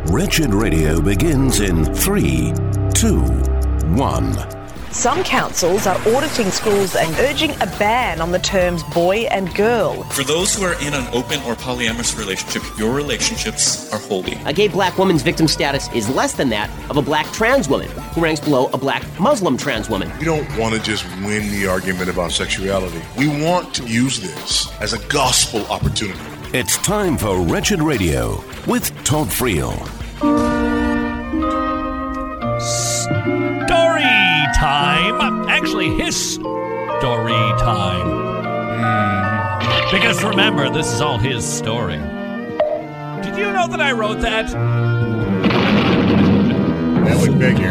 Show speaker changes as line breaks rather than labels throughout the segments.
Wretched Radio begins in 3, 2, 1.
Some councils are auditing schools and urging a ban on the terms boy and girl.
For those who are in an open or polyamorous relationship, your relationships are holy.
A gay black woman's victim status is less than that of a black trans woman, who ranks below a black Muslim trans woman.
We don't want to just win the argument about sexuality. We want to use this as a gospel opportunity.
It's time for Wretched Radio with Todd Friel.
Story time. Actually, his story time. Because remember, this is all his story. Did you know that I wrote that?
That would figure.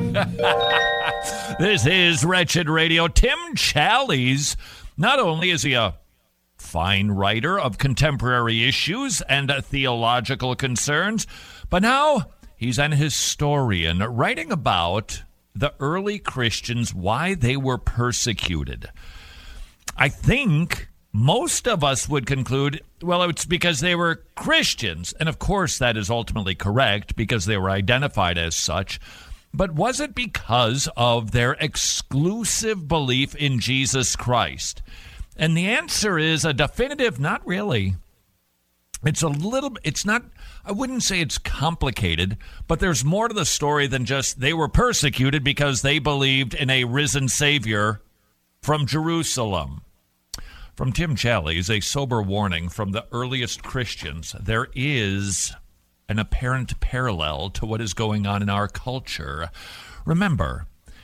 This is Wretched Radio. Tim Challies, not only is he a fine writer of contemporary issues and theological concerns, but now he's an historian writing about the early Christians, why they were persecuted. I think most of us would conclude, well, it's because they were Christians. And of course, that is ultimately correct because they were identified as such. But was it because of their exclusive belief in Jesus Christ? And the answer is a definitive not really. It's not, I wouldn't say it's complicated, but there's more to the story than just they were persecuted because they believed in a risen Savior from Jerusalem. From Tim Challies, a sober warning from the earliest Christians. There is an apparent parallel to what is going on in our culture. Remember,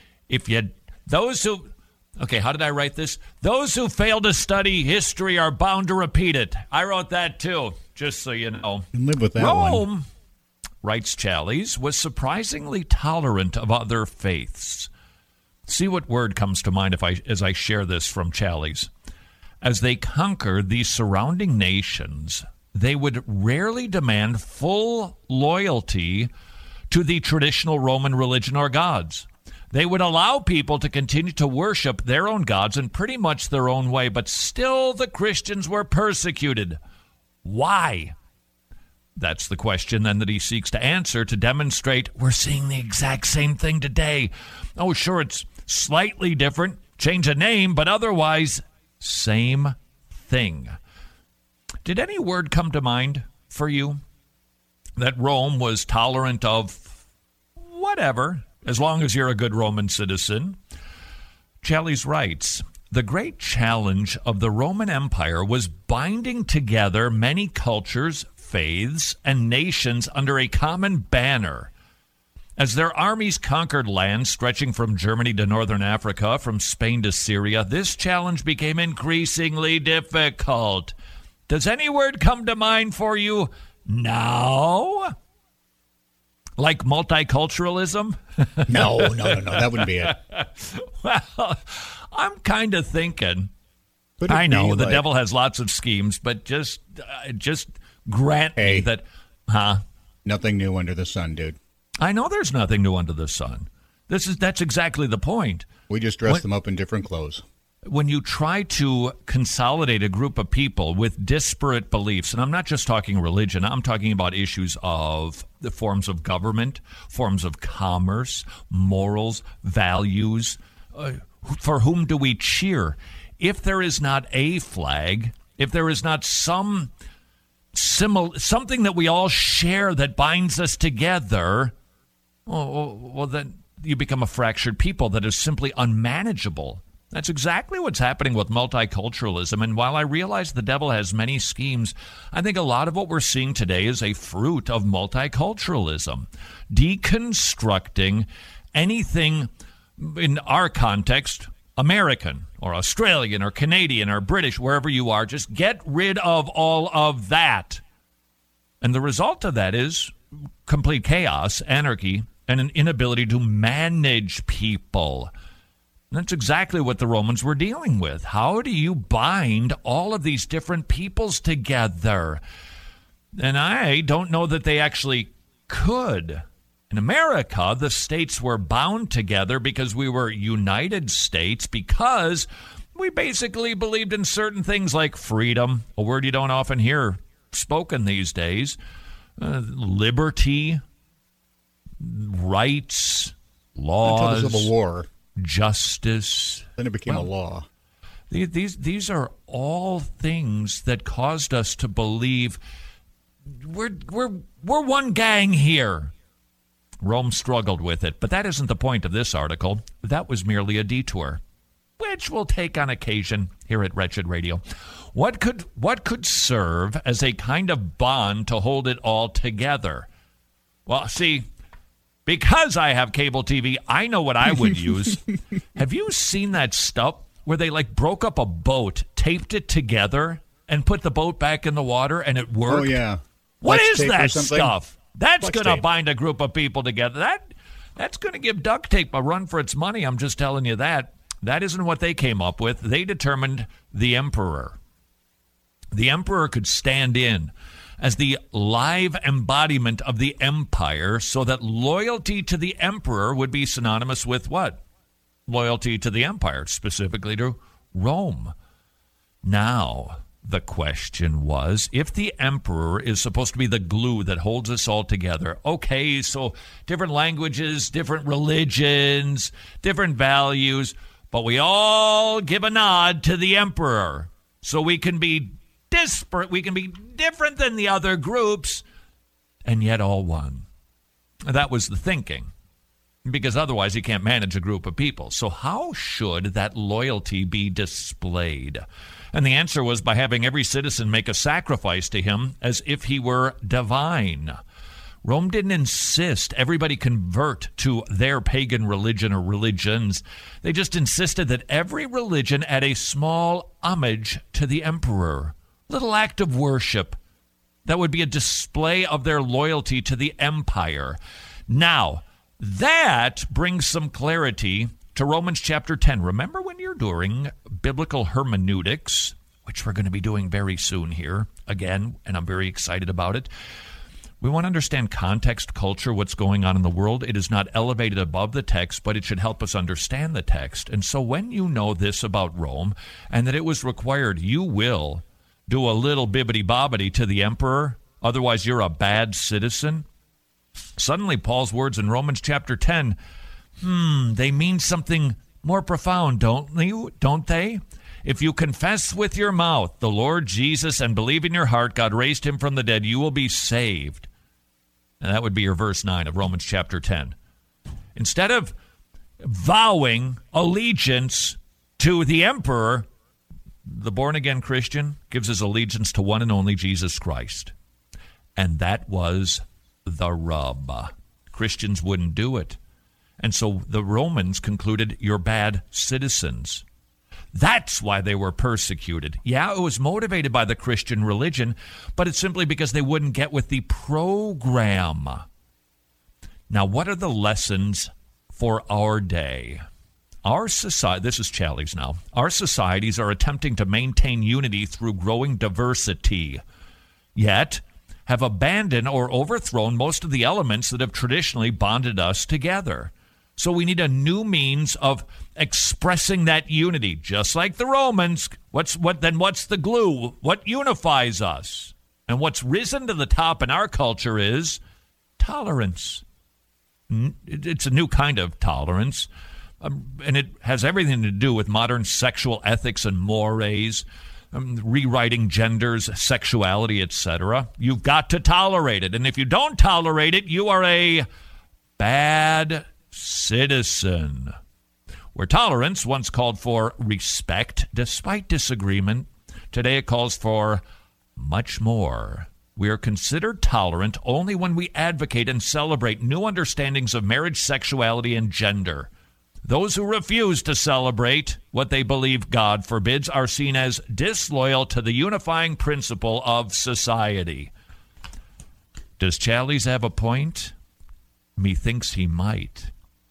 okay, how did I write this? Those who fail to study history are bound to repeat it. I wrote that too, just so you know.
And live with that
Rome,
one.
writes Challies, was surprisingly tolerant of other faiths. See what word comes to mind as I share this from Challies. As they conquered the surrounding nations, they would rarely demand full loyalty to the traditional Roman religion or gods. They would allow people to continue to worship their own gods in pretty much their own way, but still the Christians were persecuted. Why? That's the question then that he seeks to answer to demonstrate we're seeing the exact same thing today. Oh, sure, it's slightly different, change a name, but otherwise, same thing. Did any word come to mind for you that Rome was tolerant of whatever, as long as you're a good Roman citizen? Challies writes, the great challenge of the Roman Empire was binding together many cultures, faiths, and nations under a common banner. As their armies conquered lands stretching from Germany to northern Africa, from Spain to Syria, this challenge became increasingly difficult. Does any word come to mind for you now? Like multiculturalism?
No, that wouldn't be it.
Well, I'm kind of thinking, I know the devil has lots of schemes, but just grant me that,
nothing new under the sun, dude.
I know there's nothing new under the sun. That's exactly the point.
We just dress them up in different clothes.
When you try to consolidate a group of people with disparate beliefs, and I'm not just talking religion, I'm talking about issues of the forms of government, forms of commerce, morals, values. For whom do we cheer? If there is not a flag, if there is not something that we all share that binds us together, well, then you become a fractured people that is simply unmanageable. That's exactly what's happening with multiculturalism. And while I realize the devil has many schemes, I think a lot of what we're seeing today is a fruit of multiculturalism. Deconstructing anything in our context, American or Australian or Canadian or British, wherever you are, just get rid of all of that. And the result of that is complete chaos, anarchy, and an inability to manage people. And that's exactly what the Romans were dealing with. How do you bind all of these different peoples together? And I don't know that they actually could. In America, the states were bound together because we were United States, because we basically believed in certain things like freedom, a word you don't often hear spoken these days, liberty, rights, laws,
until the Civil War,
justice.
Then it became a law.
These are all things that caused us to believe we're one gang here. Rome struggled with it, but that isn't the point of this article. That was merely a detour, which we'll take on occasion here at Wretched Radio. What could serve as a kind of bond to hold it all together? Well, see, because I have cable TV, I know what I would use. Have you seen that stuff where they broke up a boat, taped it together, and put the boat back in the water, and it worked?
Oh, yeah.
What is that stuff? That's going to
tape.
bind a group of people together. That's going to give duct tape a run for its money. I'm just telling you that. That isn't what they came up with. They determined the emperor. The emperor could stand in as the live embodiment of the empire so that loyalty to the emperor would be synonymous with what? Loyalty to the empire, specifically to Rome. Now, the question was, if the emperor is supposed to be the glue that holds us all together, okay, so different languages, different religions, different values, but we all give a nod to the emperor so we can be disparate, we can be different than the other groups, and yet all one. That was the thinking, because otherwise you can't manage a group of people. So how should that loyalty be displayed? And the answer was by having every citizen make a sacrifice to him as if he were divine. Rome didn't insist everybody convert to their pagan religion or religions. They just insisted that every religion add a small homage to the emperor, little act of worship that would be a display of their loyalty to the empire. Now, that brings some clarity to Romans chapter 10. Remember when you're doing biblical hermeneutics, which we're going to be doing very soon here again, and I'm very excited about it. We want to understand context, culture, what's going on in the world. It is not elevated above the text, but it should help us understand the text. And so when you know this about Rome and that it was required, you will do a little bibbity-bobbity to the emperor, otherwise you're a bad citizen. Suddenly Paul's words in Romans chapter 10, they mean something more profound, don't they? If you confess with your mouth the Lord Jesus and believe in your heart God raised him from the dead, you will be saved. And that would be your verse 9 of Romans chapter 10. Instead of vowing allegiance to the emperor, the born-again Christian gives his allegiance to one and only Jesus Christ. And that was the rub. Christians wouldn't do it. And so the Romans concluded, you're bad citizens. That's why they were persecuted. Yeah, it was motivated by the Christian religion, but it's simply because they wouldn't get with the program. Now, what are the lessons for our day? Our society, this is Challies now, our societies are attempting to maintain unity through growing diversity, yet have abandoned or overthrown most of the elements that have traditionally bonded us together. So we need a new means of expressing that unity, just like the Romans. What's the glue? What unifies us? And what's risen to the top in our culture is tolerance. It's a new kind of tolerance, and it has everything to do with modern sexual ethics and mores, rewriting genders, sexuality, etc. You've got to tolerate it, and if you don't tolerate it, you are a bad citizen. Where tolerance once called for respect despite disagreement, today it calls for much more. We are considered tolerant only when we advocate and celebrate new understandings of marriage, sexuality, and gender. Those who refuse to celebrate what they believe God forbids are seen as disloyal to the unifying principle of society. Does Challies have a point? Methinks he might.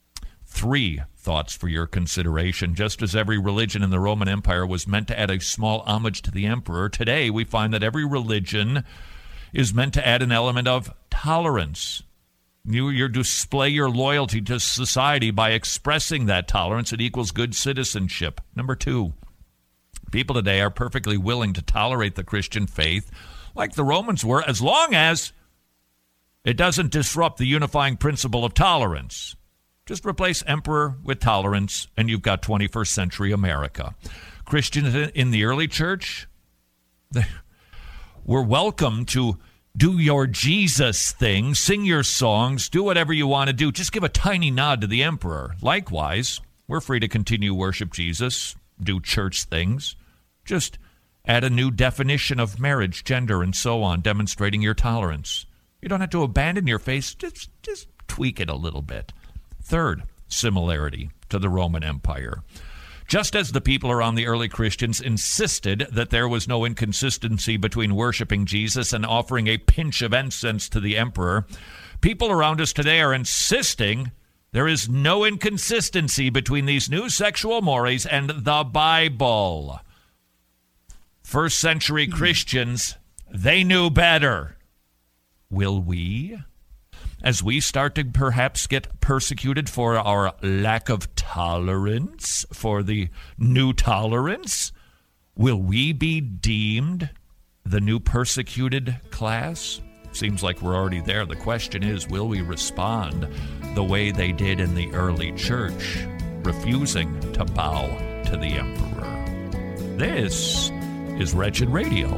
3 thoughts for your consideration. Just as every religion in the Roman Empire was meant to add a small homage to the emperor, today we find that every religion is meant to add an element of tolerance. You display your loyalty to society by expressing that tolerance. It equals good citizenship. Number 2, people today are perfectly willing to tolerate the Christian faith like the Romans were, as long as It doesn't disrupt the unifying principle of tolerance. Just replace emperor with tolerance, and you've got 21st century America. Christians in the early church, they were welcome to do your Jesus thing, sing your songs, do whatever you want to do. Just give a tiny nod to the emperor. Likewise, we're free to continue worship Jesus, do church things. Just add a new definition of marriage, gender, and so on, demonstrating your tolerance. You don't have to abandon your faith. Just tweak it a little bit. Third similarity to the Roman Empire. Just as the people around the early Christians insisted that there was no inconsistency between worshiping Jesus and offering a pinch of incense to the emperor, people around us today are insisting there is no inconsistency between these new sexual mores and the Bible. First century Christians, they knew better. Will we? As we start to perhaps get persecuted for our lack of tolerance, for the new tolerance, will we be deemed the new persecuted class? Seems like we're already there. The question is, will we respond the way they did in the early church, refusing to bow to the emperor? This is Wretched Radio.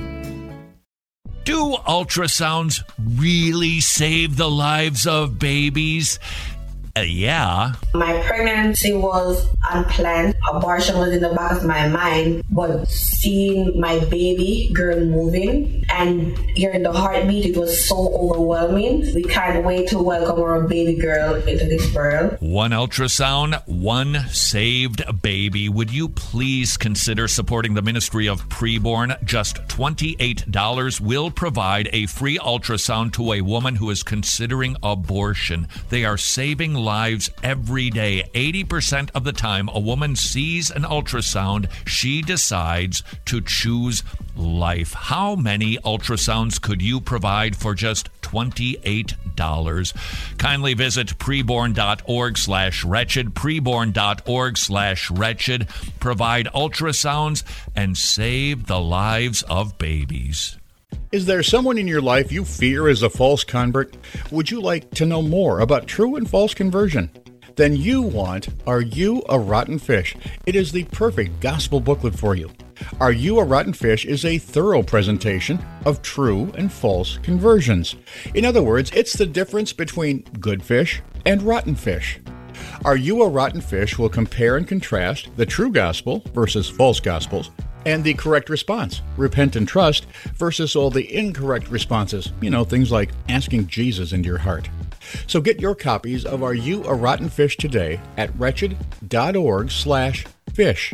Do ultrasounds really save the lives of babies? Yeah.
My pregnancy was unplanned. Abortion was in the back of my mind, but seeing my baby girl moving and hearing the heartbeat, it was so overwhelming. We can't wait to welcome our baby girl into this world.
One ultrasound, one saved baby. Would you please consider supporting the Ministry of Preborn? Just $28 will provide a free ultrasound to a woman who is considering abortion. They are saving lives every day. 80% of the time a woman sees an ultrasound, she decides to choose life. How many ultrasounds could you provide for just $28? Kindly visit preborn.org/wretched, preborn.org/wretched. Provide ultrasounds and save the lives of babies.
Is there someone in your life you fear is a false convert? Would you like to know more about true and false conversion? Then you want Are You a Rotten Fish? It is the perfect gospel booklet for you. Are You a Rotten Fish is a thorough presentation of true and false conversions. In other words, it's the difference between good fish and rotten fish. Are You a Rotten Fish will compare and contrast the true gospel versus false gospels, and the correct response, repent and trust, versus all the incorrect responses. You know, things like asking Jesus into your heart. So get your copies of Are You a Rotten Fish today at wretched.org/fish.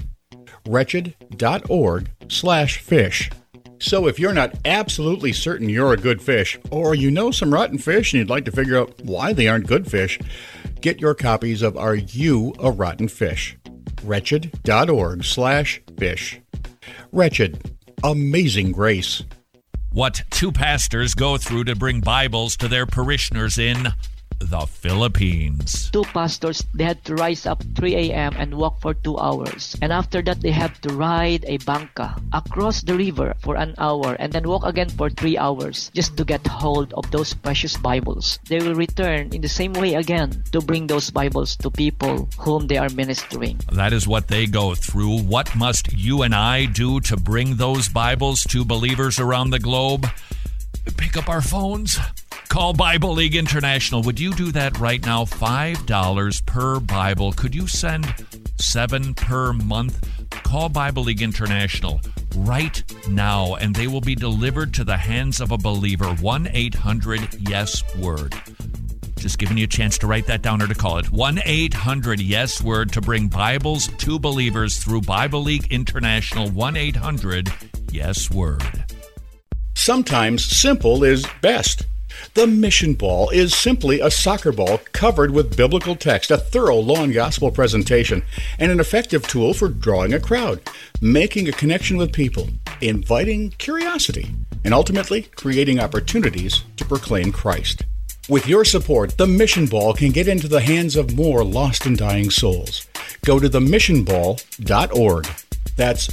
Wretched.org/fish. So if you're not absolutely certain you're a good fish, or you know some rotten fish and you'd like to figure out why they aren't good fish, get your copies of Are You a Rotten Fish? Wretched.org/fish. Wretched, amazing grace.
What two pastors go through to bring Bibles to their parishioners in the Philippines.
Two pastors, they had to rise up 3 a.m. and walk for 2 hours. And after that, they had to ride a bangka across the river for an hour and then walk again for 3 hours just to get hold of those precious Bibles. They will return in the same way again to bring those Bibles to people whom they are ministering.
That is what they go through. What must you and I do to bring those Bibles to believers around the globe? Pick up our phones. Call Bible League International. Would you do that right now? $5 per Bible. Could you send 7 per month? Call Bible League International right now, and they will be delivered to the hands of a believer. 1-800-YES-WORD. Just giving you a chance to write that down or to call it. 1-800-YES-WORD to bring Bibles to believers through Bible League International. 1-800-YES-WORD.
Sometimes simple is best. The Mission Ball is simply a soccer ball covered with biblical text, a thorough law and gospel presentation, and an effective tool for drawing a crowd, making a connection with people, inviting curiosity, and ultimately creating opportunities to proclaim Christ. With your support, the Mission Ball can get into the hands of more lost and dying souls. Go to themissionball.org. That's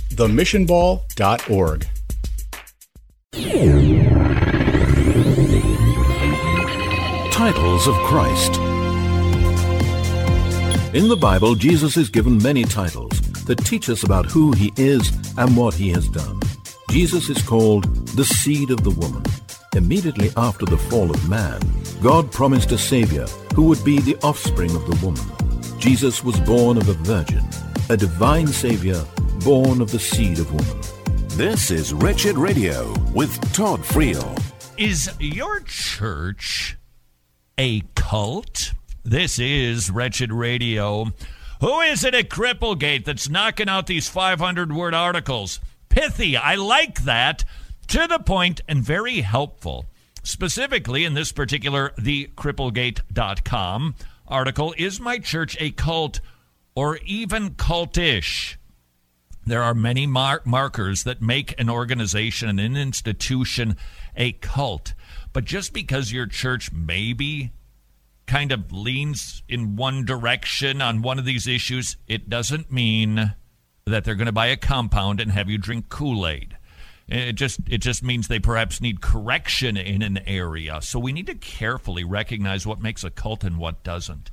themissionball.org.
titles of Christ. In the Bible, Jesus is given many titles that teach us about who he is and what he has done. Jesus is called the seed of the woman. Immediately after the fall of man, God promised a Savior who would be the offspring of the woman. Jesus was born of a virgin, a divine Savior born of the seed of woman. This is Wretched Radio with Todd Friel.
Is your church a cult? This is Wretched Radio. Who is it at Cripplegate that's knocking out these 500-word articles? Pithy, I like that. To the point and very helpful. Specifically, in this particular thecripplegate.com article, is my church a cult or even cultish? There are many markers that make an organization, an institution, a cult. But just because your church maybe kind of leans in one direction on one of these issues, it doesn't mean that they're going to buy a compound and have you drink Kool-Aid. It just means they perhaps need correction in an area. So we need to carefully recognize what makes a cult and what doesn't.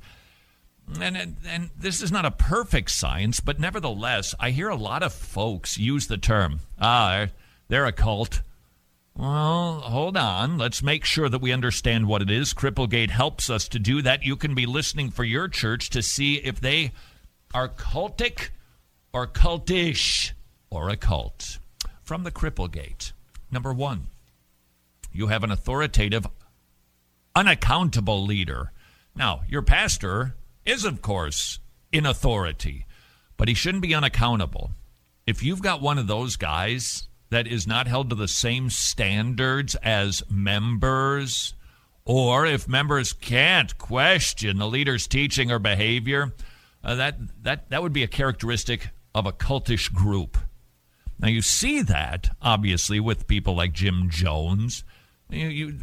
And this is not a perfect science, but nevertheless, I hear a lot of folks use the term, they're a cult. Well, hold on. Let's make sure that we understand what it is. Cripplegate helps us to do that. You can be listening for your church to see if they are cultic or cultish or a cult. From the Cripplegate, number one, you have an authoritative, unaccountable leader. Now, your pastor is, of course, in authority, but he shouldn't be unaccountable. If you've got one of those guys that is not held to the same standards as members, or if members can't question the leader's teaching or behavior, that would be a characteristic of a cultish group. Now, you see that, obviously, with people like Jim Jones. You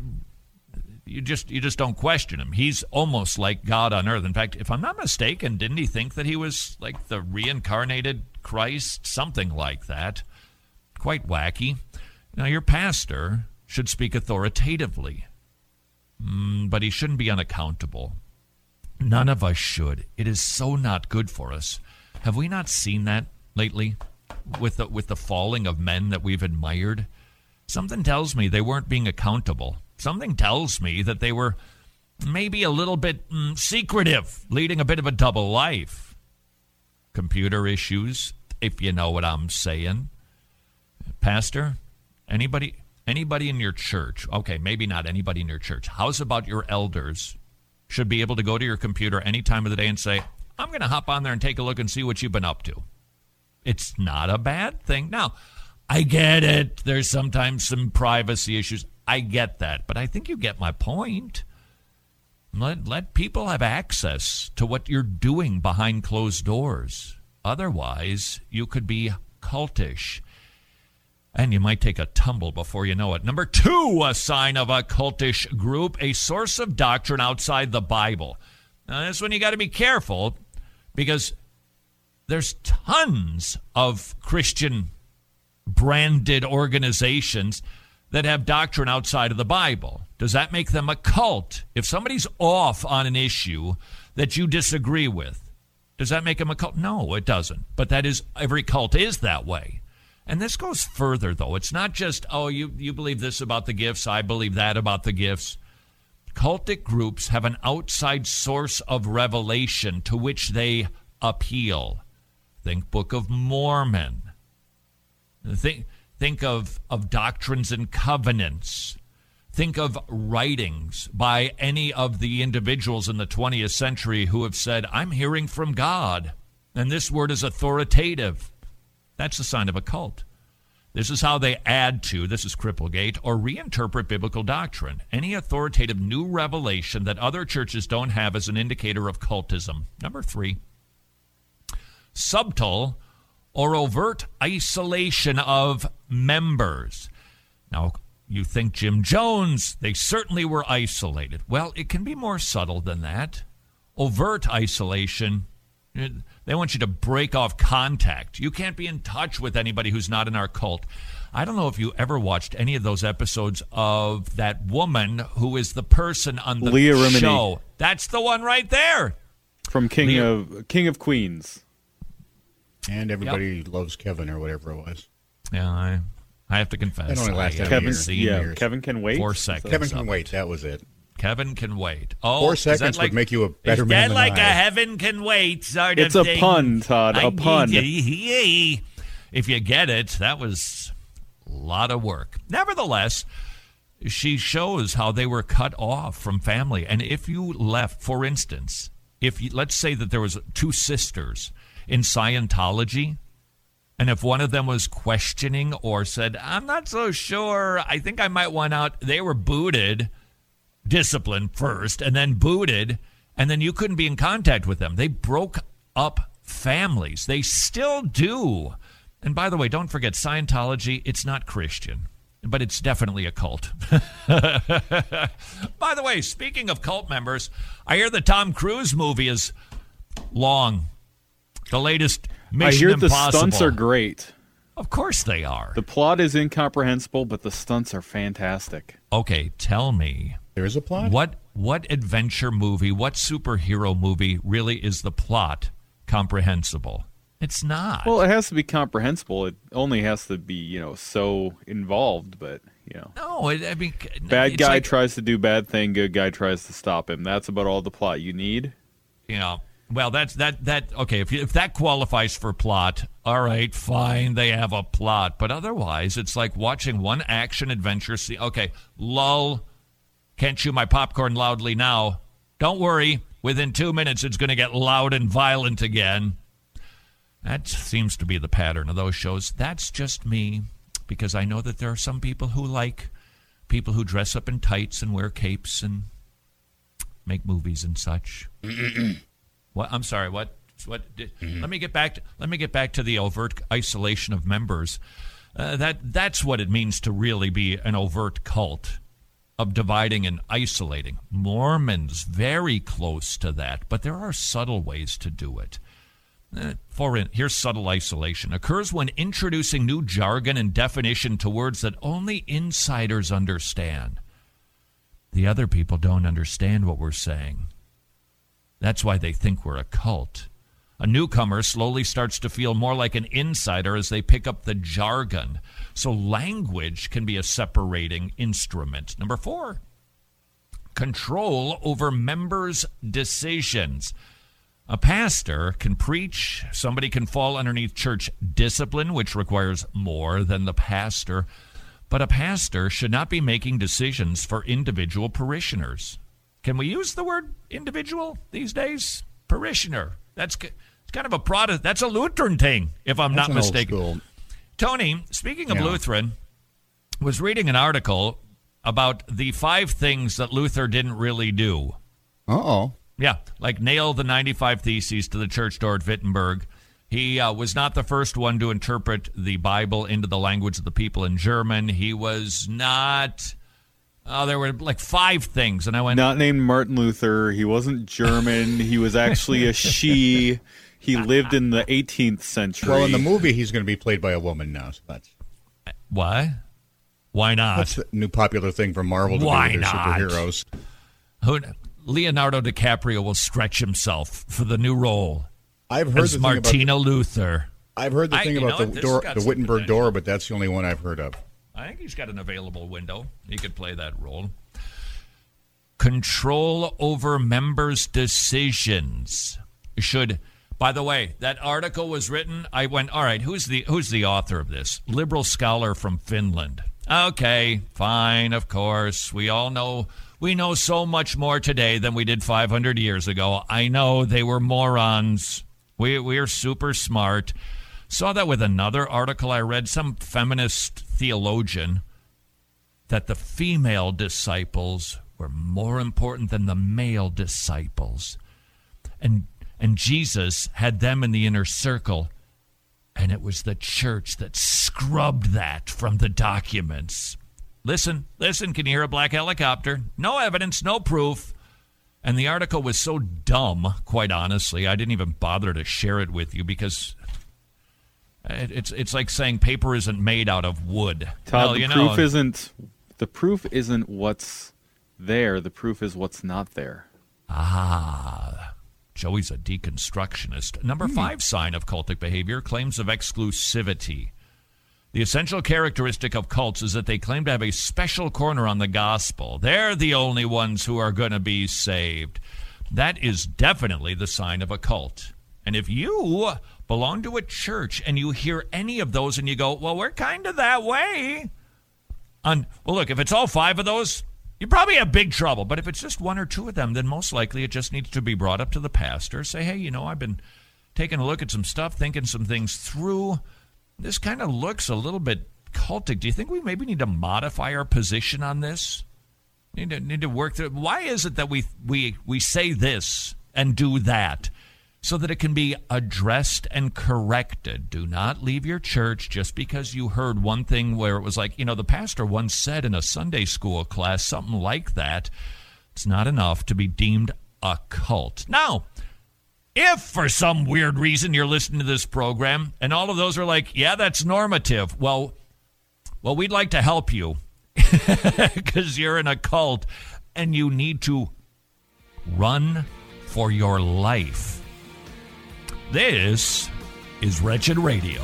just don't question him. He's almost like God on earth. In fact, if I'm not mistaken, didn't he think that he was like the reincarnated Christ? Something like that. Quite wacky. Now, your pastor should speak authoritatively, but he shouldn't be unaccountable. None of us should. It is so not good for us. Have we not seen that lately with the falling of men that we've admired? Something tells me they weren't being accountable. Something tells me that they were maybe a little bit secretive, leading a bit of a double life. Computer issues, if you know what I'm saying. Pastor, anybody in your church, okay, maybe not anybody in your church. How's about your elders should be able to go to your computer any time of the day and say, I'm going to hop on there and take a look and see what you've been up to. It's not a bad thing. Now, I get it. There's sometimes some privacy issues. I get that. But I think you get my point. Let people have access to what you're doing behind closed doors. Otherwise, you could be cultish. And you might take a tumble before you know it. Number two, a sign of a cultish group, a source of doctrine outside the Bible. Now, this one you got to be careful because there's tons of Christian branded organizations that have doctrine outside of the Bible. Does that make them a cult? If somebody's off on an issue that you disagree with, does that make them a cult? No, it doesn't. But that is, every cult is that way. And this goes further, though. It's not just, you believe this about the gifts, I believe that about the gifts. Cultic groups have an outside source of revelation to which they appeal. Think Book of Mormon. Think of Doctrines and Covenants. Think of writings by any of the individuals in the 20th century who have said, I'm hearing from God, and this word is authoritative. That's a sign of a cult. This is how they add to, this is Cripplegate, or reinterpret biblical doctrine. Any authoritative new revelation that other churches don't have is an indicator of cultism. Number three, subtle or overt isolation of members. Now, you think Jim Jones, they certainly were isolated. Well, it can be more subtle than that. Overt isolation, they want you to break off contact. You can't be in touch with anybody who's not in our cult. I don't know if you ever watched any of those episodes of that woman who is the person on the
Leah Remini.
show. That's the one right there.
From King of Queens.
And everybody loves Kevin or whatever it was.
Yeah, I have to confess.
It only lasted
Kevin Can Wait.
4 seconds.
Kevin Can Wait. That was it.
Kevin Can Wait. Oh,
4 seconds would make you a better man than
like
I.
a heaven can wait sort
it's
of
a
thing.
pun, Todd. A pun.
If you get it, that was a lot of work. Nevertheless, she shows how they were cut off from family. And if you left, for instance, let's say that there was 2 sisters in Scientology, and if one of them was questioning or said, I'm not so sure, I think I might want out, they were booted, disciplined first, and then booted, and then you couldn't be in contact with them. They broke up families. They still do. And by the way, don't forget, Scientology, it's not Christian, but it's definitely a cult. By the way, speaking of cult members, I hear the Tom Cruise movie is long. The latest Mission Impossible.
I hear the stunts are great.
Of course they are.
The plot is incomprehensible, but the stunts are fantastic.
Okay, tell me.
There is a plot?
What adventure movie, what superhero movie really is the plot comprehensible? It's not.
Well, it has to be comprehensible. It only has to be, so involved, but,
No, I mean...
Bad guy tries to do bad thing, good guy tries to stop him. That's about all the plot you need.
Well, that's okay, if that qualifies for plot, all right, fine, they have a plot. But otherwise, it's like watching one action-adventure scene. Okay, lull, can't chew my popcorn loudly now. Don't worry, within 2 minutes it's going to get loud and violent again. That seems to be the pattern of those shows. That's just me, because I know that there are some people who like people who dress up in tights and wear capes and make movies and such. What? I'm sorry. What? Let me get back to the overt isolation of members. That's what it means to really be an overt cult of dividing and isolating. Mormons very close to that, but there are subtle ways to do it. Here's subtle isolation. Occurs when introducing new jargon and definition to words that only insiders understand. The other people don't understand what we're saying. That's why they think we're a cult. A newcomer slowly starts to feel more like an insider as they pick up the jargon. So language can be a separating instrument. Number 4, control over members' decisions. A pastor can preach. Somebody can fall underneath church discipline, which requires more than the pastor. But a pastor should not be making decisions for individual parishioners. Can we use the word individual these days? Parishioner. It's kind of a Protestant. That's a Lutheran thing, if I'm not mistaken. Tony, speaking of Lutheran, was reading an article about the 5 things that Luther didn't really do.
Uh-oh.
Yeah, like nail the 95 Theses to the church door at Wittenberg. He was not the first one to interpret the Bible into the language of the people in German. He was not... there were like 5 things, and I went...
Not named Martin Luther. He wasn't German. He was actually a she. He lived in the 18th century.
Well, in the movie, he's going to be played by a woman now. So that's...
Why? Why not?
That's the new popular thing for Marvel to do with their superheroes.
Leonardo DiCaprio will stretch himself for the new role.
I've heard
as Martina Luther.
I've heard the thing about the Wittenberg door, but that's the only one I've heard of.
I think he's got an available window. He could play that role. Control over members' decisions should. By the way, that article was written. I went, all right. Who's the author of this? Liberal scholar from Finland. Okay, fine. Of course, we all know. We know so much more today than we did 500 years ago. I know they were morons. We're super smart. Saw that with another article I read, some feminist theologian, that the female disciples were more important than the male disciples. And Jesus had them in the inner circle, and it was the church that scrubbed that from the documents. Listen, can you hear a black helicopter? No evidence, no proof. And the article was so dumb, quite honestly, I didn't even bother to share it with you because It's like saying paper isn't made out of wood.
Todd, the proof isn't what's there. The proof is what's not there.
Joey's a deconstructionist. Number 5 sign of cultic behavior, claims of exclusivity. The essential characteristic of cults is that they claim to have a special corner on the gospel. They're the only ones who are going to be saved. That is definitely the sign of a cult. And if you belong to a church and you hear any of those and you go, well, we're kind of that way. Well, look, if it's all 5 of those, you probably have big trouble. But if it's just 1 or 2 of them, then most likely it just needs to be brought up to the pastor. Say, hey, I've been taking a look at some stuff, thinking some things through. This kind of looks a little bit cultic. Do you think we maybe need to modify our position on this? Need to work through. Why is it that we say this and do that so that it can be addressed and corrected? Do not leave your church just because you heard one thing where it was like, the pastor once said in a Sunday school class, something like that. It's not enough to be deemed a cult. Now, if for some weird reason you're listening to this program and all of those are like, yeah, that's normative. Well, we'd like to help you because you're in a cult and you need to run for your life. This is Wretched Radio.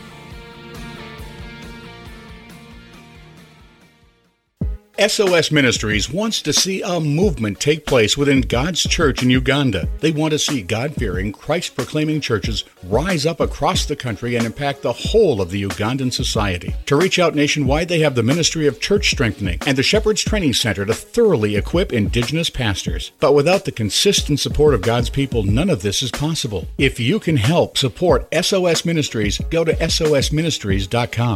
SOS Ministries wants to see a movement take place within God's church in Uganda. They want to see God-fearing, Christ-proclaiming churches rise up across the country and impact the whole of the Ugandan society. To reach out nationwide, they have the Ministry of Church Strengthening and the Shepherd's Training Center to thoroughly equip indigenous pastors. But without the consistent support of God's people, none of this is possible. If you can help support SOS Ministries, go to sosministries.com.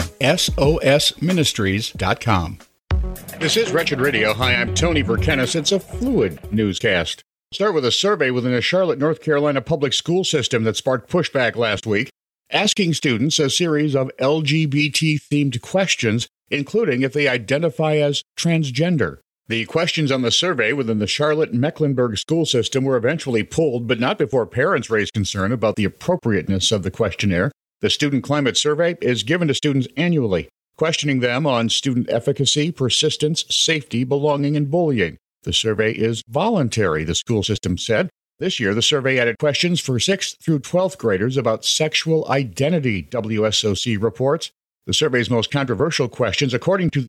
sosministries.com. This is Wretched Radio. Hi, I'm Tony Verkenis. It's a fluid newscast. Start with a survey within the Charlotte, North Carolina public school system that sparked pushback last week, asking students a series of LGBT-themed questions, including if they identify as transgender. The questions on the survey within the Charlotte Mecklenburg school system were eventually pulled, but not before parents raised concern about the appropriateness of the questionnaire. The Student Climate Survey is given to students annually, questioning them on student efficacy, persistence, safety, belonging, and bullying. The survey is voluntary, the school system said. This year, the survey added questions for 6th through 12th graders about sexual identity, WSOC reports. The survey's most controversial questions, according to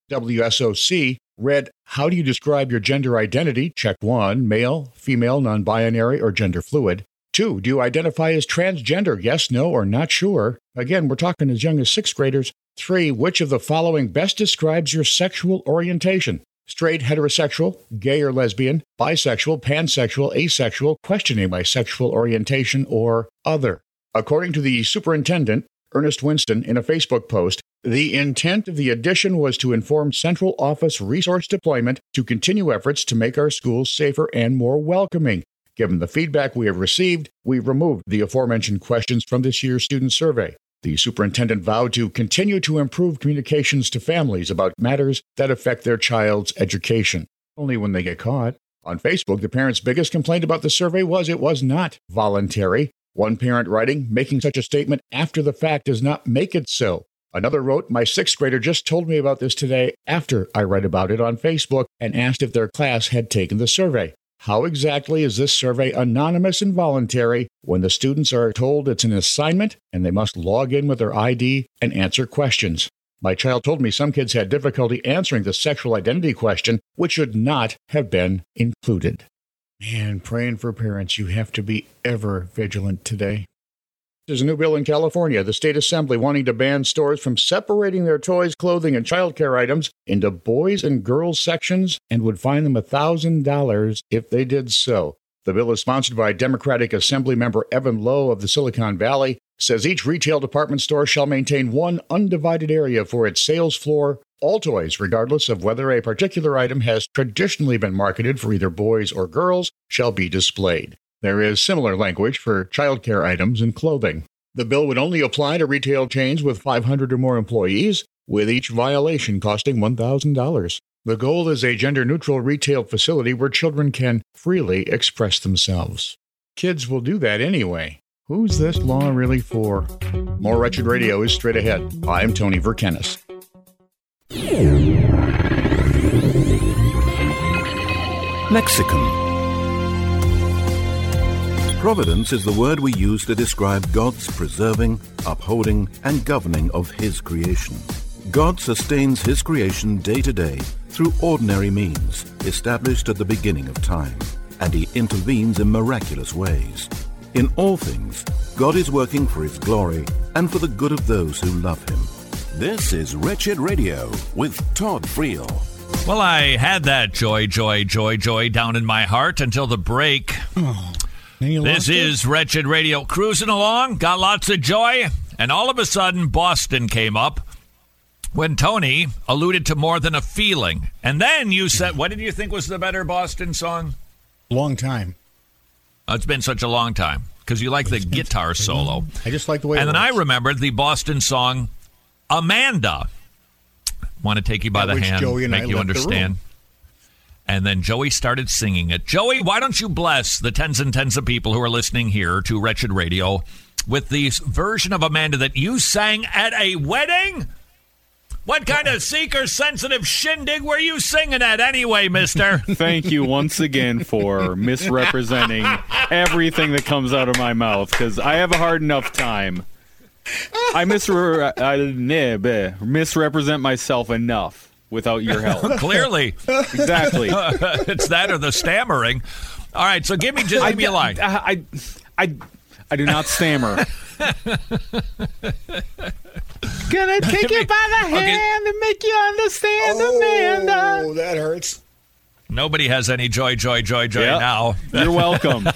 WSOC, read, how do you describe your gender identity? Check 1, male, female, non-binary, or gender fluid. 2, do you identify as transgender? Yes, no, or not sure. Again, we're talking as young as 6th graders. 3, which of the following best describes your sexual orientation? Straight, heterosexual, gay or lesbian, bisexual, pansexual, asexual, questioning my sexual orientation, or other. According to the superintendent, Ernest Winston, in a Facebook post, the intent of the addition was to inform central office resource deployment to continue efforts to make our schools safer and more welcoming. Given the feedback we have received, we removed the aforementioned questions from this year's student survey. The superintendent vowed to continue to improve communications to families about matters that affect their child's education, only when they get caught. On Facebook, the parents' biggest complaint about the survey was it was not voluntary. One parent writing, making such a statement after the fact does not make it so. Another wrote, my 6th grader just told me about this today after I read about it on Facebook and asked if their class had taken the survey. How exactly is this survey anonymous and voluntary when the students are told it's an assignment and they must log in with their ID and answer questions? My child told me some kids had difficulty answering the sexual identity question, which should not have been included. Man, praying for parents, you have to be ever vigilant today. There's a new bill in California, the state assembly wanting to ban stores from separating their toys, clothing, and childcare items into boys and girls sections and would fine them $1,000 if they did so. The bill is sponsored by Democratic Assembly member Evan Lowe of the Silicon Valley, says each retail department store shall maintain one undivided area for its sales floor, all toys, regardless of whether a particular item has traditionally been marketed for either boys or girls, shall be displayed. There is similar language for childcare items and clothing. The bill would only apply to retail chains with 500 or more employees, with each violation costing $1,000. The goal is a gender-neutral retail facility where children can freely express themselves. Kids will do that anyway. Who's this law really for? More Wretched Radio is straight ahead. I'm Tony Verkenis.
Mexican. Providence is the word we use to describe God's preserving, upholding, and governing of His creation. God sustains His creation day to day through ordinary means established at the beginning of time, and He intervenes in miraculous ways. In all things, God is working for His glory and for the good of those who love Him.
This is Wretched Radio with Todd Friel.
Well, I had that joy down in my heart until the break. This is Wretched Radio. Cruising along, got lots of joy, and all of a sudden Boston came up when Tony alluded to more than a feeling. And then you said, what did you think was the better Boston song?
Long time.
It's been such a long time, because you like the guitar solo.
I just like the way it
And then
works.
I remembered the Boston song, Amanda. Want to take you by the hand, make you understand. And then Joey started singing it. Joey, why don't you bless the tens and tens of people who are listening here to Wretched Radio with the version of Amanda that you sang at a wedding? What kind of seeker-sensitive shindig were you singing at anyway, mister?
Thank you once again for misrepresenting everything that comes out of my mouth, because I have a hard enough time. I misrepresent myself enough without your help.
Clearly.
Exactly.
It's that or the stammering. All right, so give me a line.
I do not stammer. Gonna take you by the hand and make you understand, Amanda.
Oh, that hurts.
Nobody has any joy
Yep.
now.
You're welcome.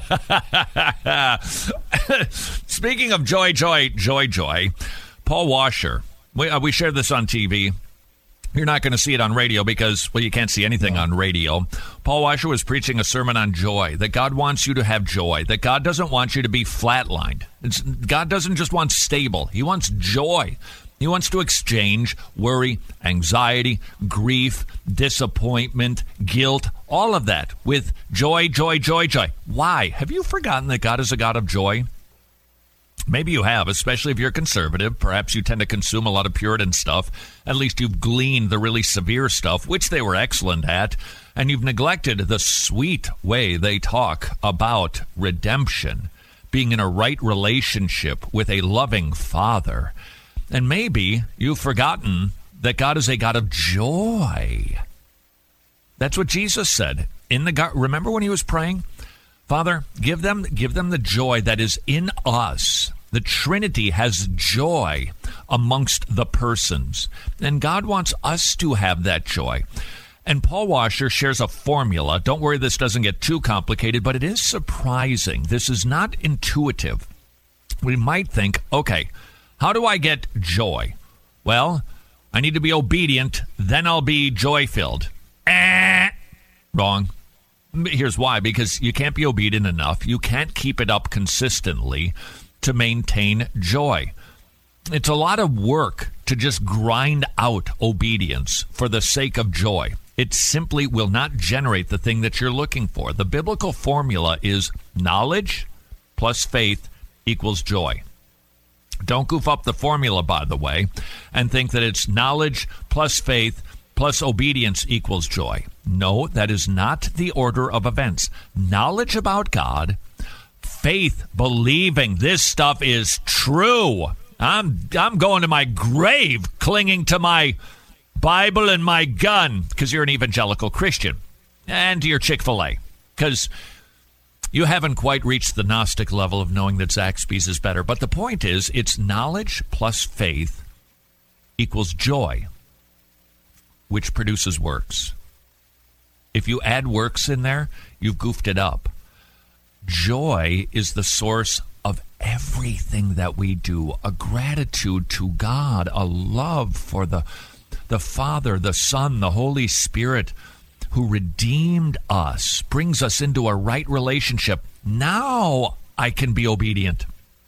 Speaking of joy, Paul Washer. We shared this on TV. You're not going to see it on radio because, well, you can't see anything on radio. Paul Washer was preaching a sermon on joy, that God wants you to have joy, that God doesn't want you to be flatlined. God doesn't just want stable. He wants joy. He wants to exchange worry, anxiety, grief, disappointment, guilt, all of that with joy. Why? Have you forgotten that God is a God of joy? Maybe you have, especially if you're conservative. Perhaps you tend to consume a lot of Puritan stuff. At least you've gleaned the really severe stuff, which they were excellent at, and you've neglected the sweet way they talk about redemption, being in a right relationship with a loving Father. And maybe you've forgotten that God is a God of joy. That's what Jesus said in the garden. Remember when he was praying? Father, give them the joy that is in us. The Trinity has joy amongst the persons. And God wants us to have that joy. And Paul Washer shares a formula. Don't worry, this doesn't get too complicated, but it is surprising. This is not intuitive. We might think, okay, how do I get joy? Well, I need to be obedient, then I'll be joy-filled. Wrong. Here's why. Because you can't be obedient enough. You can't keep it up consistently to maintain joy. It's a lot of work to just grind out obedience for the sake of joy. It simply will not generate the thing that you're looking for. The biblical formula is knowledge plus faith equals joy. Don't goof up the formula, by the way, and think that it's knowledge plus faith plus obedience equals joy. No, that is not the order of events. Knowledge about God, faith, believing this stuff is true. I'm going to my grave clinging to my Bible and my gun because you're an evangelical Christian, and to your Chick-fil-A because you haven't quite reached the Gnostic level of knowing that Zaxby's is better. But the point is, it's knowledge plus faith equals joy, which produces works. If you add works in there, you've goofed it up. Joy is the source of everything that we do. A gratitude to God, a love for the Father, the Son, the Holy Spirit, who redeemed us, brings us into a right relationship. Now I can be obedient.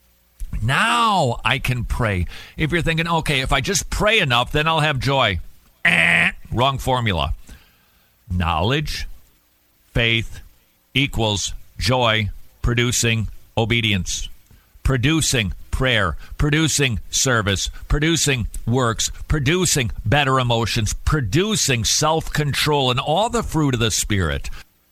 Now I can pray. If you're thinking, okay, if I just pray enough, then I'll have joy. Wrong formula. Knowledge, faith equals joy, producing obedience. Producing prayer, producing service, producing works, producing better emotions, producing self-control, and all the fruit of the Spirit.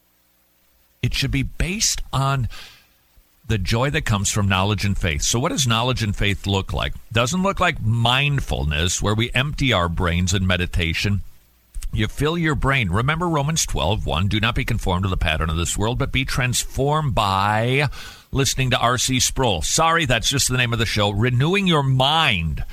It should be based on the joy that comes from knowledge and faith. So what does knowledge and faith look like? Doesn't look like mindfulness, where we empty our brains in meditation. You fill your brain. Remember Romans 12:1, do not be conformed to the pattern of this world, but be transformed by listening to R.C. Sproul. Sorry, that's just the name of the show. Renewing your mind.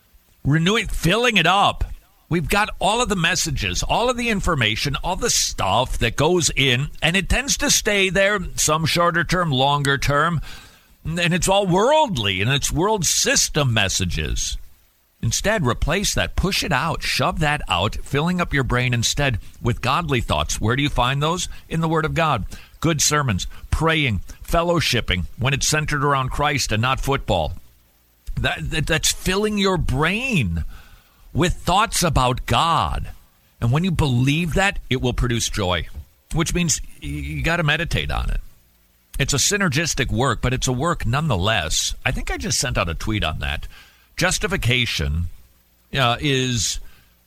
Filling it up. We've got all of the messages, all of the information, all the stuff that goes in, and it tends to stay there, some shorter term, longer term, and it's all worldly, and it's world system messages. Instead, replace that, push it out, shove that out, filling up your brain instead with godly thoughts. Where do you find those? In the Word of God. Good sermons, praying, fellowshipping, when it's centered around Christ and not football. That's filling your brain with thoughts about God. And when you believe that, it will produce joy, which means you got to meditate on it. It's a synergistic work, but it's a work nonetheless. I think I just sent out a tweet on that. Justification is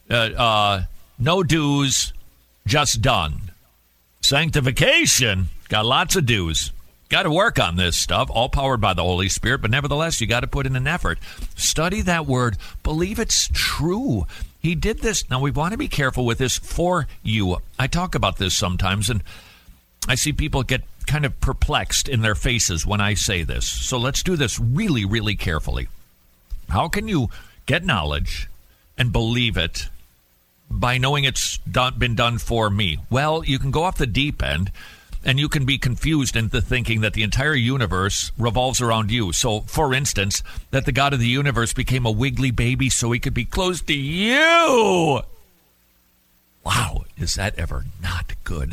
no dues, just done. Sanctification, got lots of dues. Got to work on this stuff, all powered by the Holy Spirit, but nevertheless, you got to put in an effort. Study that word. Believe it's true. He did this. Now, we want to be careful with this for you. I talk about this sometimes, and I see people get kind of perplexed in their faces when I say this. So let's do this really, really carefully. How can you get knowledge and believe it by knowing it's been done for me? Well, you can go off the deep end, and you can be confused into thinking that the entire universe revolves around you. So, for instance, that the God of the universe became a wiggly baby so he could be close to you. Wow, is that ever not good?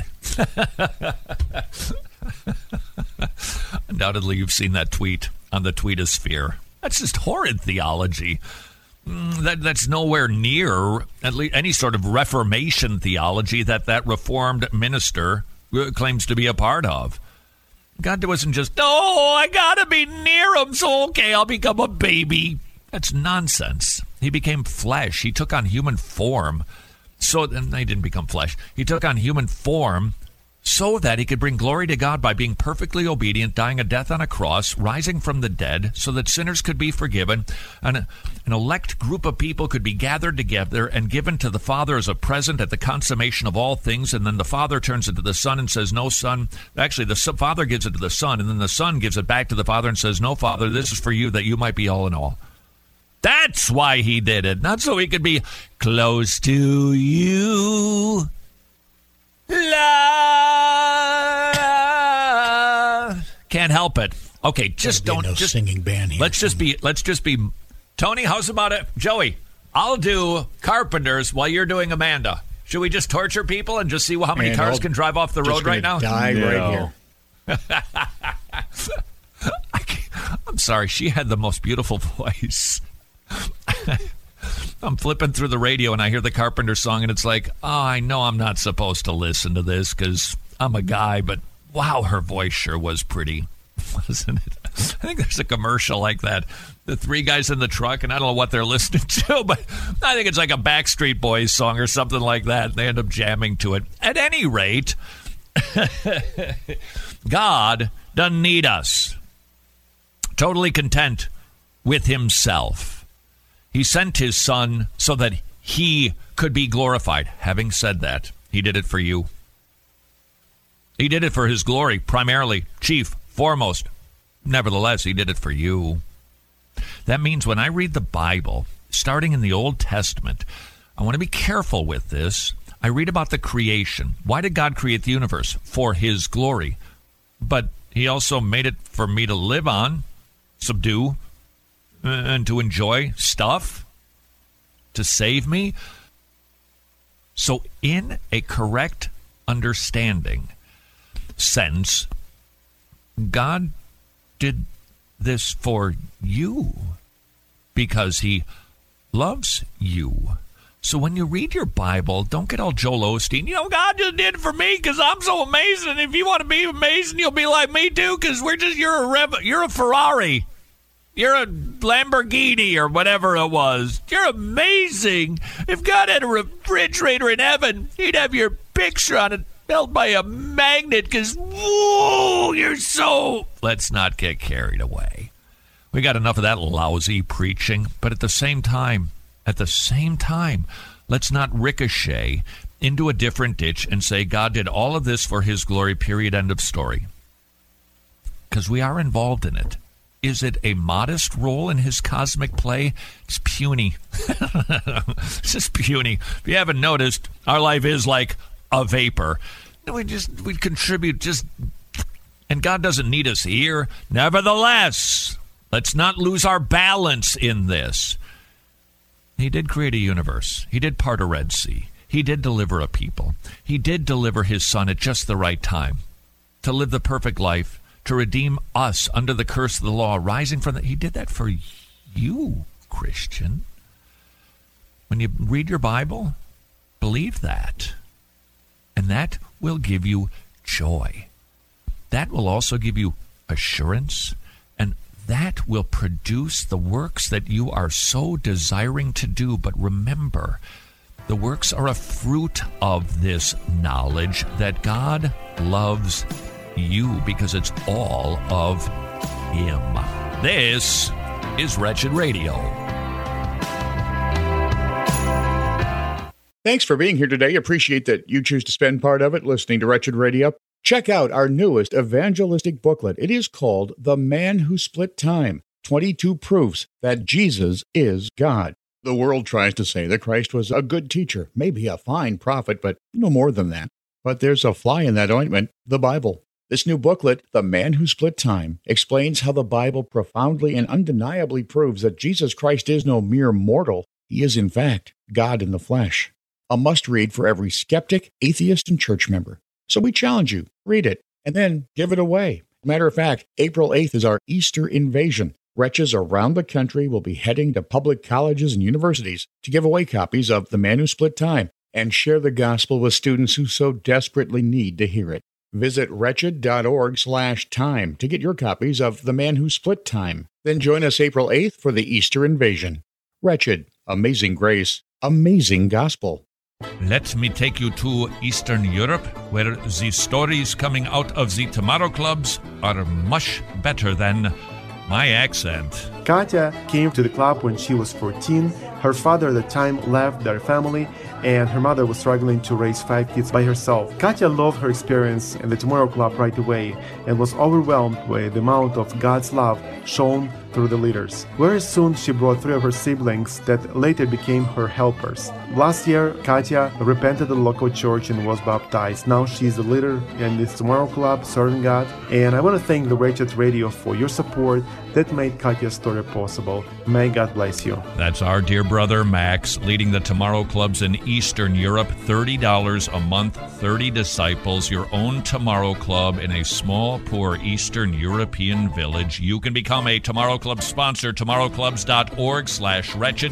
Undoubtedly, you've seen that tweet on the tweetosphere. That's just horrid theology. That's nowhere near at least any sort of Reformation theology that Reformed minister claims to be a part of. God wasn't just, I gotta be near him, so okay, I'll become a baby. That's nonsense. He became flesh. He took on human form. And he didn't become flesh. He took on human form so that he could bring glory to God by being perfectly obedient, dying a death on a cross, rising from the dead, so that sinners could be forgiven, and an elect group of people could be gathered together and given to the Father as a present at the consummation of all things. And then the Father turns it to the Son and says, no, Son. Actually, the Father gives it to the Son, and then the Son gives it back to the Father and says, no, Father, this is for you, that you might be all in all. That's why he did it, not so he could be close to you. Love. Can't help it. Okay, just don't. Just
singing band here.
Let's just be. Tony, how's about it? Joey, I'll do Carpenters while you're doing Amanda. Should we just torture people and just see how many cars can drive off the road right now?
Die right here.
I'm sorry. She had the most beautiful voice. I'm flipping through the radio and I hear the Carpenter song and it's like, I know I'm not supposed to listen to this because I'm a guy, but wow, her voice sure was pretty, wasn't it? I think there's a commercial like that. The three guys in the truck, and I don't know what they're listening to, but I think it's like a Backstreet Boys song or something like that. They end up jamming to it. At any rate, God doesn't need us. Totally content with himself. He sent his Son so that he could be glorified. Having said that, he did it for you. He did it for his glory, primarily, chief, foremost. Nevertheless, he did it for you. That means when I read the Bible, starting in the Old Testament, I want to be careful with this. I read about the creation. Why did God create the universe? For his glory. But he also made it for me to live on, subdue, and to enjoy stuff, to save me. So in a correct understanding sense, God did this for you because he loves you. So when you read your Bible, don't get all Joel Osteen. God just did it for me because I'm so amazing. If you want to be amazing, you'll be like me too because you're a Ferrari. You're a Lamborghini or whatever it was. You're amazing. If God had a refrigerator in heaven, he'd have your picture on it held by a magnet because, whoa, you're so... Let's not get carried away. We got enough of that lousy preaching, but at the same time, let's not ricochet into a different ditch and say God did all of this for his glory, period, end of story. Because we are involved in it. Is it a modest role in his cosmic play? It's puny. It's just puny. If you haven't noticed, our life is like a vapor. We contribute just, and God doesn't need us here. Nevertheless, let's not lose our balance in this. He did create a universe. He did part a Red Sea. He did deliver a people. He did deliver his son at just the right time to live the perfect life, to redeem us under the curse of the law, rising from the... He did that for you, Christian. When you read your Bible, believe that. And that will give you joy. That will also give you assurance, and that will produce the works that you are so desiring to do. But remember, the works are a fruit of this knowledge that God loves you because it's all of him. This is Wretched Radio.
Thanks for being here today. Appreciate that you choose to spend part of it listening to Wretched Radio. Check out our newest evangelistic booklet. It is called The Man Who Split Time, 22 Proofs That Jesus is God. The world tries to say that Christ was a good teacher, maybe a fine prophet, but no more than that. But there's a fly in that ointment, the Bible. This new booklet, The Man Who Split Time, explains how the Bible profoundly and undeniably proves that Jesus Christ is no mere mortal. He is, in fact, God in the flesh. A must-read for every skeptic, atheist, and church member. So we challenge you, read it, and then give it away. Matter of fact, April 8th is our Easter invasion. Wretches around the country will be heading to public colleges and universities to give away copies of The Man Who Split Time and share the gospel with students who so desperately need to hear it. Visit wretched.org/time to get your copies of The Man Who Split Time. Then join us April 8th for the Easter invasion. Wretched, Amazing Grace, Amazing Gospel.
Let me take you to Eastern Europe, where the stories coming out of the tomorrow clubs are much better than my accent.
Katya came to the club when she was 14. Her father at the time left their family, and her mother was struggling to raise 5 kids by herself. Katya loved her experience in the Tomorrow Club right away and was overwhelmed by the amount of God's love shown through the leaders. Very soon she brought 3 of her siblings that later became her helpers. Last year, Katya repented at the local church and was baptized. Now she's a leader in this Tomorrow Club, serving God. And I want to thank the Wretched Radio for your support that made Katya's story possible. May God bless you.
That's our dear brother Max, leading the Tomorrow Clubs in Eastern Europe. $30 a month, 30 disciples, your own Tomorrow Club in a small, poor Eastern European village. You can become a Tomorrow Club sponsor, tomorrowclubs.org/wretched,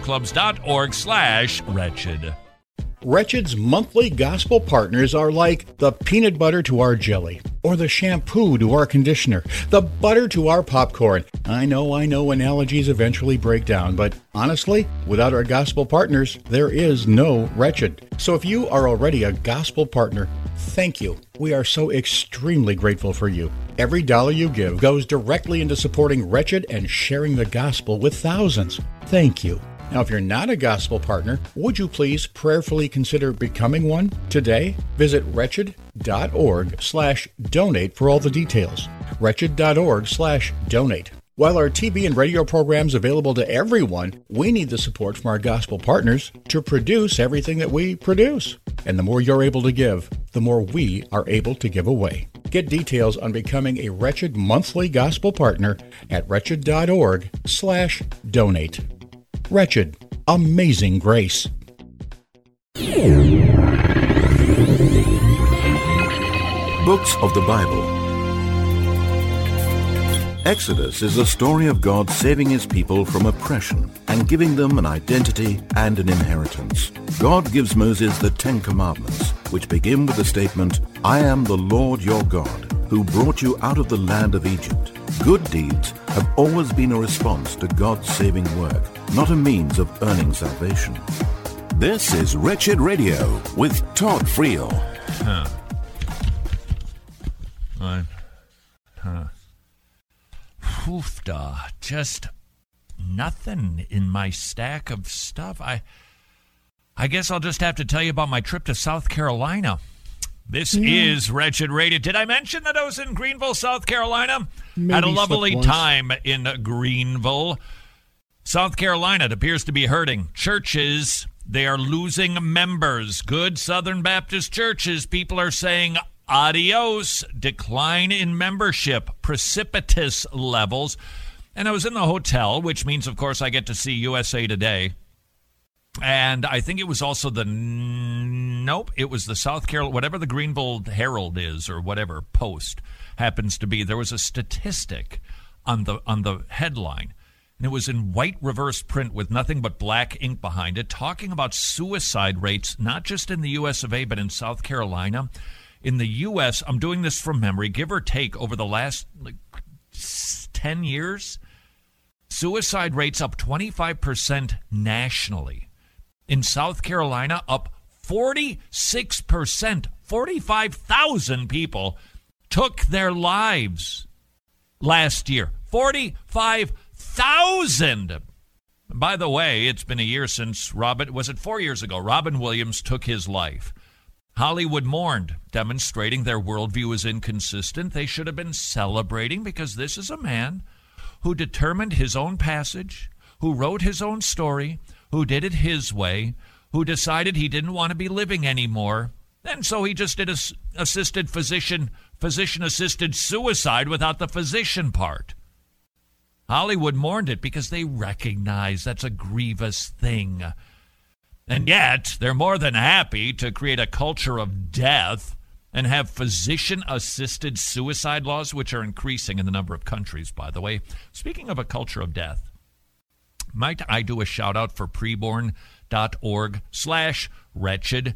tomorrowclubs.org/wretched.
Wretched's monthly gospel partners are like the peanut butter to our jelly, or the shampoo to our conditioner, the butter to our popcorn. I know analogies eventually break down, but honestly, without our gospel partners, there is no Wretched. So if you are already a gospel partner, thank you. We are so extremely grateful for you. Every dollar you give goes directly into supporting Wretched and sharing the gospel with thousands. Thank you. Now, if you're not a gospel partner, would you please prayerfully consider becoming one today? Visit wretched.org/donate for all the details. Wretched.org/donate. While our TV and radio programs available to everyone, we need the support from our gospel partners to produce everything that we produce. And the more you're able to give, the more we are able to give away. Get details on becoming a Wretched monthly gospel partner at wretched.org/donate. Wretched, Amazing Grace.
Books of the Bible. Exodus is the story of God saving his people from oppression and giving them an identity and an inheritance. God gives Moses the 10 Commandments, which begin with the statement, "I am the Lord your God, who brought you out of the land of Egypt." Good deeds have always been a response to God's saving work, not a means of earning salvation.
This is Wretched Radio with Todd Friel.
Hoofda, just nothing in my stack of stuff. I guess I'll just have to tell you about my trip to South Carolina. This is Wretched Radio. Did I mention that I was in Greenville, South Carolina? Had a lovely time in Greenville, South Carolina. It appears to be hurting. Churches, they are losing members. Good Southern Baptist churches, people are saying adios, decline in membership, precipitous levels. And I was in the hotel, which means, of course, I get to see USA Today. And I think it was also it was the South Carolina, whatever the Greenville Herald is or whatever Post happens to be. There was a statistic on the headline, and it was in white reverse print with nothing but black ink behind it, talking about suicide rates, not just in the U.S. of A., but in South Carolina. In the U.S., I'm doing this from memory, give or take, over the last 10 years, suicide rates up 25% nationally. In South Carolina, up 46%. 45,000 people took their lives last year. 45,000. By the way, it's been a year since 4 years ago, Robin Williams took his life. Hollywood mourned, demonstrating their worldview is inconsistent. They should have been celebrating because this is a man who determined his own passage, who wrote his own story, who did it his way, who decided he didn't want to be living anymore. And so he just did physician-assisted suicide without the physician part. Hollywood mourned it because they recognize that's a grievous thing. And yet, they're more than happy to create a culture of death and have physician-assisted suicide laws, which are increasing in the number of countries, by the way. Speaking of a culture of death, might I do a shout-out for preborn.org/wretched?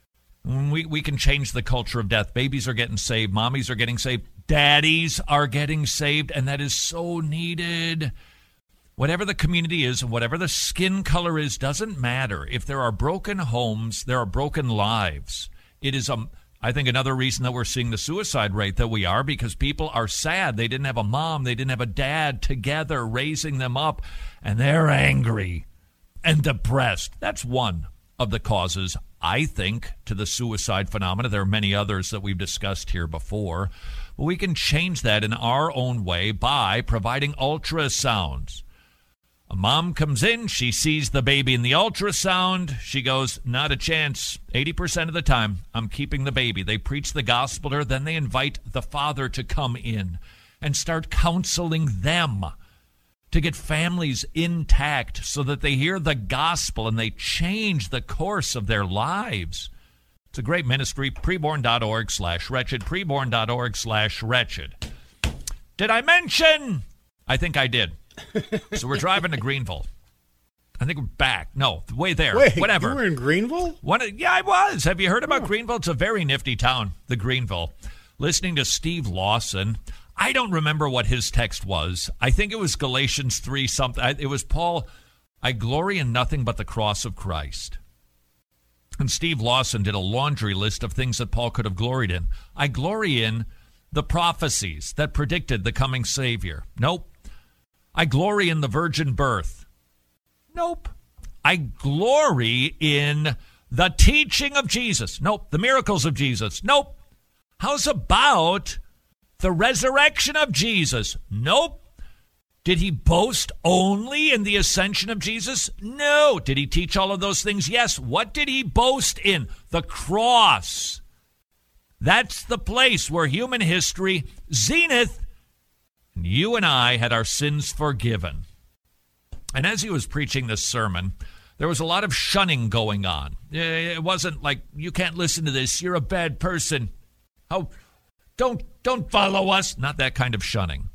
We can change the culture of death. Babies are getting saved. Mommies are getting saved. Daddies are getting saved, and that is so needed. Whatever the community is and whatever the skin color is doesn't matter. If there are broken homes, there are broken lives. It is, I think, another reason that we're seeing the suicide rate that we are, because people are sad. They didn't have a mom. They didn't have a dad together raising them up, and they're angry and depressed. That's one of the causes, I think, to the suicide phenomena. There are many others that we've discussed here before. But we can change that in our own way by providing ultrasounds. A mom comes in, she sees the baby in the ultrasound. She goes, not a chance. 80% of the time, I'm keeping the baby. They preach the gospel to her, then they invite the father to come in and start counseling them to get families intact so that they hear the gospel and they change the course of their lives. It's a great ministry, preborn.org/wretched, preborn.org/wretched. Did I mention? I think I did. So we're driving to Greenville. I think we're back. No, way there.
Wait,
whatever.
You were in Greenville?
Yeah, I was. Have you heard about Greenville? It's a very nifty town, the Greenville. Listening to Steve Lawson. I don't remember what his text was. I think it was Galatians 3 something. It was Paul, I glory in nothing but the cross of Christ. And Steve Lawson did a laundry list of things that Paul could have gloried in. I glory in the prophecies that predicted the coming Savior. Nope. I glory in the virgin birth. Nope. I glory in the teaching of Jesus. Nope. The miracles of Jesus. Nope. How's about the resurrection of Jesus? Nope. Did he boast only in the ascension of Jesus? No. Did he teach all of those things? Yes. What did he boast in? The cross. That's the place where human history zenith. You and I had our sins forgiven. And as he was preaching this sermon, there was a lot of shunning going on. It wasn't like, you can't listen to this, you're a bad person. Oh, don't follow us. Not that kind of shunning.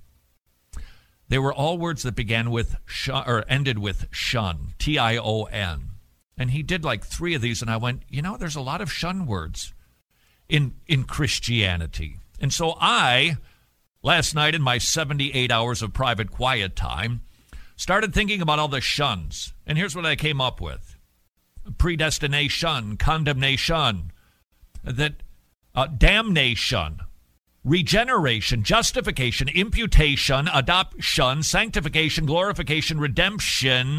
They were all words that began with or ended with shun, T-I-O-N. And he did like 3 of these, and I went, there's a lot of shun words in Christianity. And so I, last night in my 78 hours of private quiet time, started thinking about all the shuns. And here's what I came up with. Predestination, condemnation, damnation, regeneration, justification, imputation, adoption, sanctification, glorification, redemption,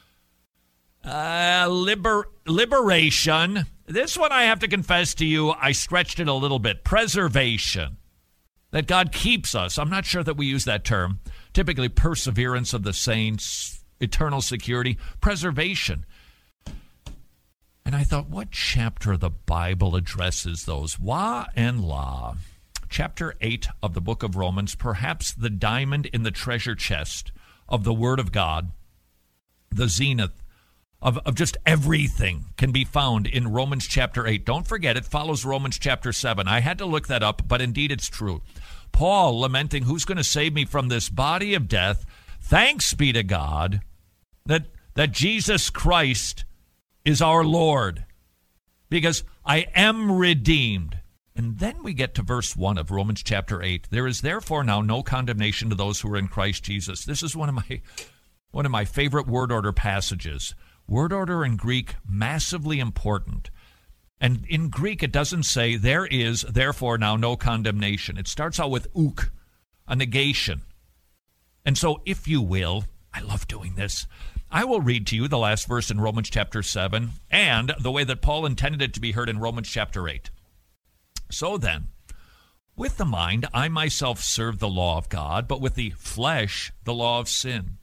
liberation. This one I have to confess to you, I stretched it a little bit. Preservation. That God keeps us. I'm not sure that we use that term. Typically, perseverance of the saints, eternal security, preservation. And I thought, what chapter of the Bible addresses those? Wa and la. Chapter 8 of the book of Romans, perhaps the diamond in the treasure chest of the Word of God, the zenith of just everything can be found in Romans chapter 8. Don't forget, it follows Romans chapter 7. I had to look that up, but indeed it's true. Paul lamenting, who's going to save me from this body of death? Thanks be to God that Jesus Christ is our Lord, because I am redeemed. And then we get to verse 1 of Romans chapter 8. There is therefore now no condemnation to those who are in Christ Jesus. This is one of my favorite word order passages. Word order in Greek, massively important. And in Greek, it doesn't say, there is therefore now no condemnation. It starts out with uk, a negation. And so, if you will, I love doing this, I will read to you the last verse in Romans chapter 7 and the way that Paul intended it to be heard in Romans chapter 8. So then, with the mind, I myself serve the law of God, but with the flesh, the law of sin.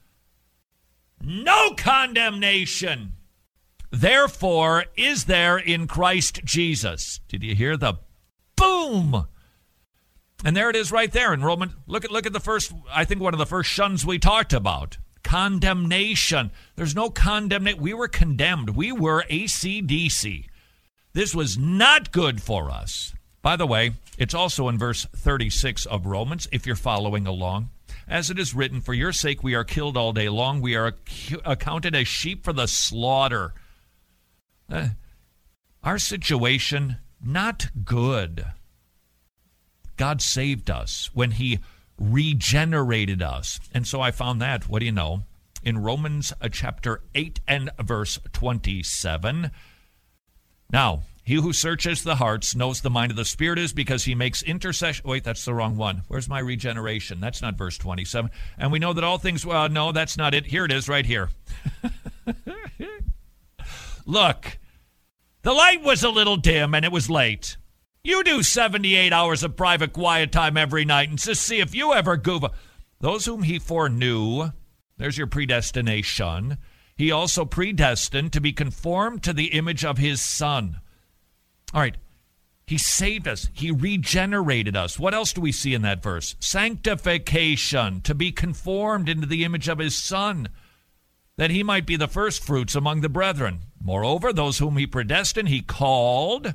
No condemnation, therefore, is there in Christ Jesus. Did you hear the boom? And there it is right there in Romans. Look at the first, I think one of the first shuns we talked about. Condemnation. There's no condemnation. We were condemned. We were AC/DC. This was not good for us. By the way, it's also in verse 36 of Romans, if you're following along. As it is written, for your sake we are killed all day long. We are accounted as sheep for the slaughter. Our situation, not good. God saved us when he regenerated us. And so I found that, what do you know, in Romans chapter 8 and verse 27. Now, he who searches the hearts knows the mind of the Spirit is, because he makes intercession. Wait, that's the wrong one. Where's my regeneration? That's not verse 27. And we know that all things, well, no, that's not it. Here it is right here. Look, the light was a little dim and it was late. You do 78 hours of private quiet time every night and just see if you ever goof up. Those whom he foreknew, there's your predestination. He also predestined to be conformed to the image of his Son. All right, he saved us. He regenerated us. What else do we see in that verse? Sanctification, to be conformed into the image of his Son, that he might be the first fruits among the brethren. Moreover, those whom he predestined, he called.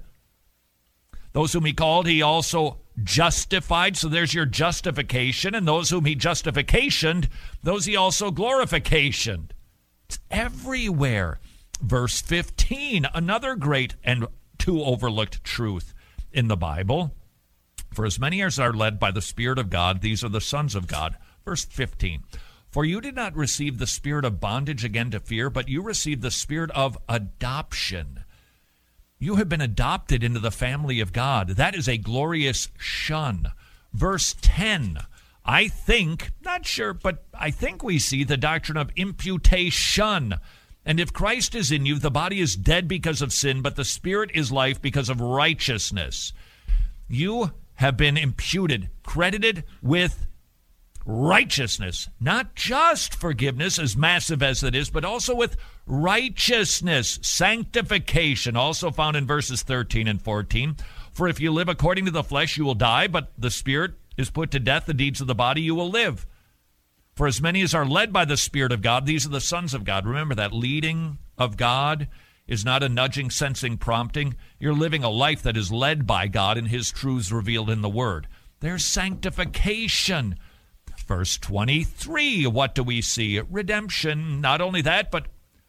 Those whom he called, he also justified. So there's your justification. And those whom he justificationed, those he also glorificationed. It's everywhere. Verse 15, another great and too overlooked truth in the Bible. For as many as are led by the Spirit of God, these are the sons of God. Verse 15, for you did not receive the spirit of bondage again to fear, but you received the spirit of adoption. You have been adopted into the family of God. That is a glorious shun. Verse 10, I think, not sure, but I think we see the doctrine of imputation. And if Christ is in you, the body is dead because of sin, but the spirit is life because of righteousness. You have been imputed, credited with righteousness. Not just forgiveness, as massive as it is, but also with righteousness, sanctification, also found in verses 13 and 14. For if you live according to the flesh, you will die, but the spirit is put to death. The deeds of the body you will live. For as many as are led by the Spirit of God, these are the sons of God. Remember, that leading of God is not a nudging, sensing, prompting. You're living a life that is led by God and his truths revealed in the Word. There's sanctification. Verse 23, what do we see? Redemption. Not only that, but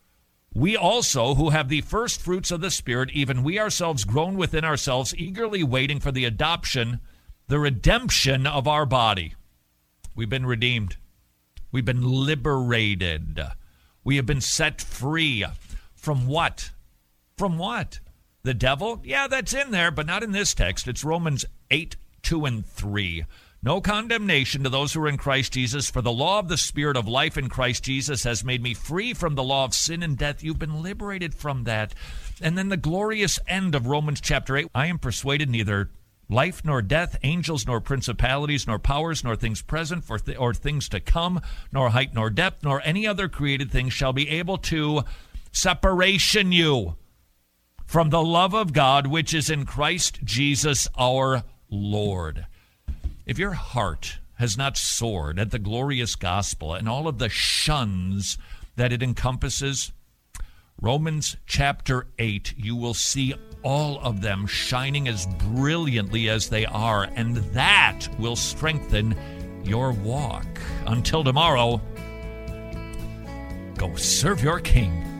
we also, who have the first fruits of the Spirit, even we ourselves groan within ourselves, eagerly waiting for the adoption the redemption of our body. We've been redeemed. We've been liberated. We have been set free. From what? From what? The devil? Yeah, that's in there, but not in this text. It's Romans 8:2-3. No condemnation to those who are in Christ Jesus, for the law of the Spirit of life in Christ Jesus has made me free from the law of sin and death. You've been liberated from that. And then the glorious end of Romans chapter 8. I am persuaded neither life nor death, angels nor principalities, nor powers, nor things present or things to come, nor height nor depth, nor any other created thing shall be able to separation you from the love of God which is in Christ Jesus our Lord. If your heart has not soared at the glorious gospel and all of the shuns that it encompasses, Romans chapter 8, you will see all of them shining as brilliantly as they are, and that will strengthen your walk. Until tomorrow, go serve your King.